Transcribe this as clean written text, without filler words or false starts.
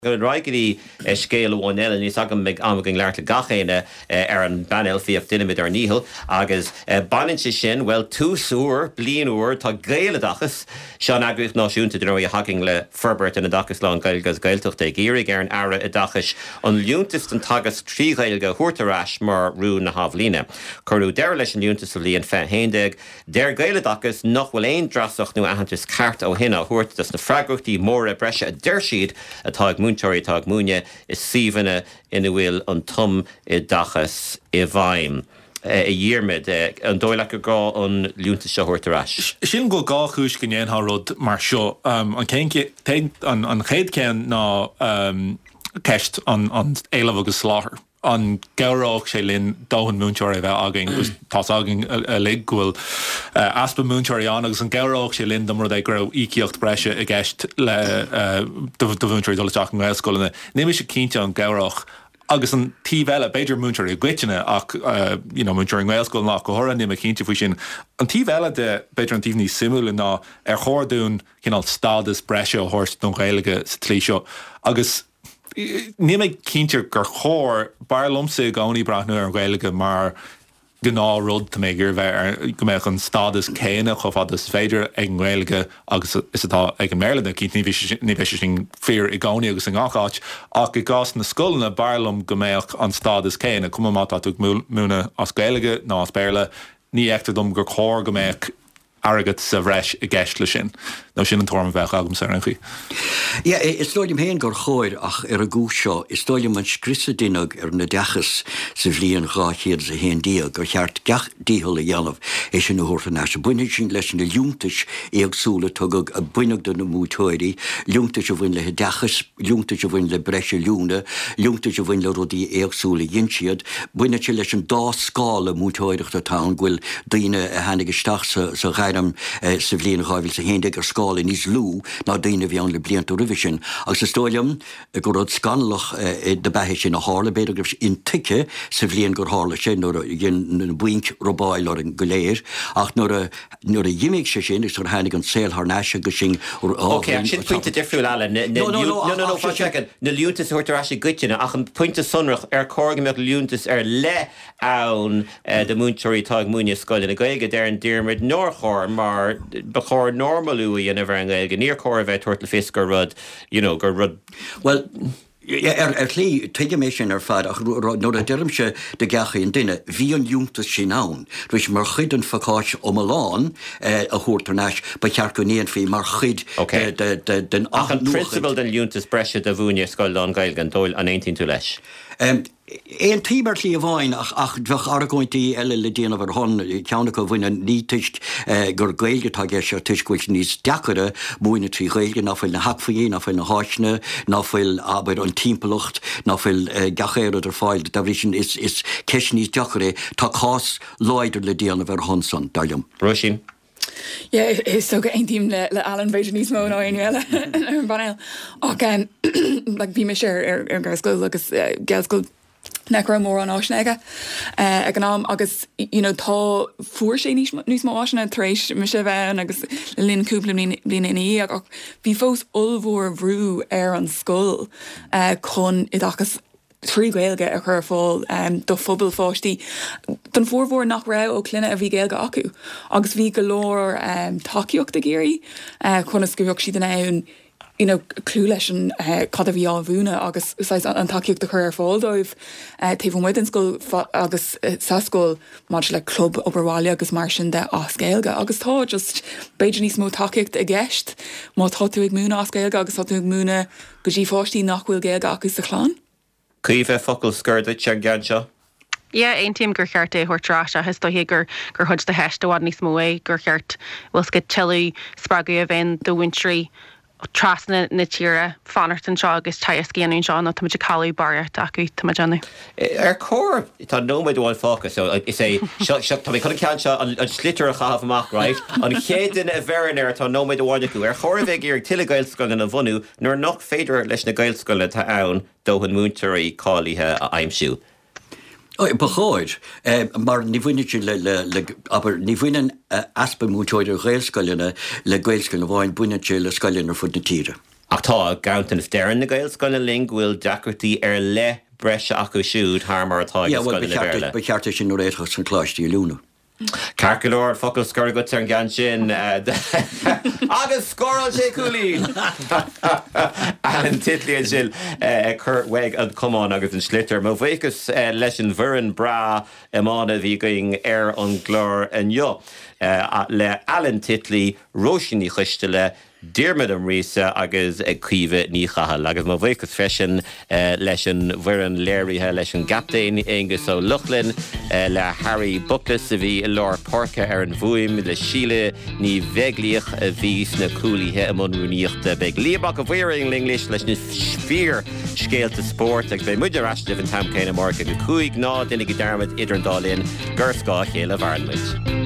Go roigeí scéal bháin eile níos agam amagin leart le gachéine ar an banil fiomh duine ar níhil agus banin sin well túsúr blian úr tá gaile dachas seán agrúch náisiúnta de roi haging le Ferbert in a dachas lá gailgas gailtocht ag géirig ar an ara a dachas an liúntas an tagas trígailga huirtarás mar rú na havlíne. Corú deir leis an liúntas a líon fe héindeag, der gaile dachas nach bhfuil éon drasach nó ahantas cart ó hinna huirtas na fragruchtaí móra breise a deirsiad atá Múntóirí tá múne is síhanna ina bhfuil an tum I dachas I bhaim. I dhéirmid an dóile go gá an liúnta seo huirtarás. Sin go gá chúis go néon rud mar seo an chéad cén ná ceist an éileamh agus sláthair. An gaurách sé linn dáhan múnteoir bheith agin gus tá agin a lig gohfuil aspa múnteoir agus an gaurách sé linn mar ag gur ícíocht breise a gceist le do bhúnteoir dul teach an ghilscoilena. Níimi sé cínte an gaurách agus an tíhheile beidir múnteoir I gcuiteine ach múnteoir an ghilscoil nach go thora níimi cínte faoi sin. An tíhheile de beidir an tíhní simúla ná ar chóirún cinál stádas breise ó thuirt don ghéilige sa tlí seo agus ní mé cíntear gur chóir bar lomsa gáí brathnú ar an ghéilige mar gná rud tá mé gur bheith go méid an stádas céine cho fad is féidir ag an ghéilige agus is atá ag an méile cí ní bheith sin fear I gáí agus an gááit ach I gás na scoilna barlam go méid an stádas céine cum má tú múna as ghéilige ná as béle ní eachtar dom gur chóir go méid agat sa bhreis I gceist le sin. Nó sin an torm bheith agam sa ranchaí. Ja, is dóilim héin gur chóir ach ar a gúis seo, is dóilim an scrisa duineag ar na dechas sa bhliain gáchéad sa héin díag gur cheart gach díhol a dhéanamh é sin na huirtarás. Buine sin leis na liúntais éagsúla tugad a buineag do na mútóirí, liúntais a bhain le dechas, liúntais a bhain le breise liúna, liúntais a bhain le rudí éagsúla dhéinsiad, buine sin leis an dá scála mútóireacht a tán ghfuil daoine a hanig isteach sa ghairam sa bhliain gáhfuil sa héindeag ar scála níos lú ná daoine bhí an le blianta rivision. Agus is tóilm gur rud scanlach de bethe sin a hála beidir gur in tice sa bhliain gur hála sin nuair a buink robáil ar an goléir ach nuair a dhimigh sé sin is gur hanig an saoil thnáise go sin Okay, sin pointe difriúil eile. No, check na liúntas huirtarás gcuiteine ach an pointe sonrach ar cógameach liúntas ar le ann de múntóirí tá múine scoil na gaige ar an dearmid nóir chóir mar bechóir normalúí in bhar an gaige níor chóir bheith tuairt le fis gur rud, gur rud. Well, lí tuige mé sin ar fad ach nóair a deirmse de gacha an duine bhí an liúntas sin ann, ruis mar chud an facáis ó Milán a thuirtarnáis ba cheart go níon fí mar chud den ach an principal den liúntas breise de bhúine scoil an gailge an dóil an 18 tú leis. Éon tíbar lí a bháin ach dfach aragóintí eile le déanamh ar hon ceanna go bhaine ní tuist gur gailge tá sé tuiscuil níos deachara múine trí gailge ná bhfuil na hacfaí, ná bhfuil na háisne, ná bhfuil aber an timpplacht, ná bhfuil gachéir ar fáil da bhí sin is ceis níos deachara tá cás láidir le déanamh ar hon san dailm. Roisin. Ja, is so ein team le Alan Beijing níos mó ná inile ar banil. Ach bhí me sé ar garscoil agus garscoil necro mór an áisneige ag an am agus tá fuair sé níos má áisna taréis me sé bheith agus le linn cúpla blin in ach bhí fós ulmhór bhrú ar an scoil chun idachas trí gailge a chur fáil do phobal fáistí. Don fórmhór nach ra ó cluine a bhí gailge acu. Agus bhí go leor takeíocht a géirí chun is scuúach siad an ann clú leis an cad a bhí á bhúna agus an takeíocht a chur ar fáil dóibh taobh muid an scóil agus sascóil mar le club oberháile agus mar sin de ascéilge. Agus tá just beidir níos mó takeíocht a gceist má tá tú ag múna ascéilge agus tá tú ag múna go dtí fáistí nach bhfuil gailge acu sa chláán. Cuomh focail scuirde te gan seo? Ja, ein team gur cheart huirtarás hes hé gur chud de heist bhád níos mó gur cheart bhfuil go teú sppragu a bhain do wintrí trasna na tíre fanart an seo agus taiscíanún seo na tuidir callú barirt acu tuidirna. Ar cór tá nóid bháil fácas so is é tá mé chuna cean seo an slitar a chahabh amach right an chéan a bheran ar tá nóid bháin acu ar chóir bheith ar tiile gailscoil na bhunú nuair nach féidir leis na gailscoile tá ann dóhan múntarí cáilíthe a aimsiú. Beáid mar ní bhuiine aber ní bhuiinean aspa mútóidir réilscoilena le gailscoil bháin buine le scoilena fud na tíre. Ach tá gaantain is dearan na gails gona ling bhfuil deacratí le breise acu siúd thar mar atá Yeah, is well, gona le bearla. becheartta sin nó réitchas san chláistí lúna. Carcalóir focail scoir go an gan sin agus scóráil sé cúlín. Alan Titley an sin chur weig an cumán agus an slitter. Má bhhéchas leis an bhuireann bra mána bhí going an glór an jo. Le Alan Titley roisinní chuiste le Diarmid an rísa agus cuimhe ní chahal. Agus má bhhéchas freisin leis an bhuireann léirithe leis an gaptain agus ó Luchlin le Harry Buckless a bhí Lár Porca an bhuaim le síle ní bheglíoch a bhís na cúlaithe am anrúníochta beag líabach a bhuiring English leis na sfír scéalta sport ag bheith muidir astive an tamcéine marca go 5 ná duine go Diarmid idir an dálinn gur scá chéile bharnmuid.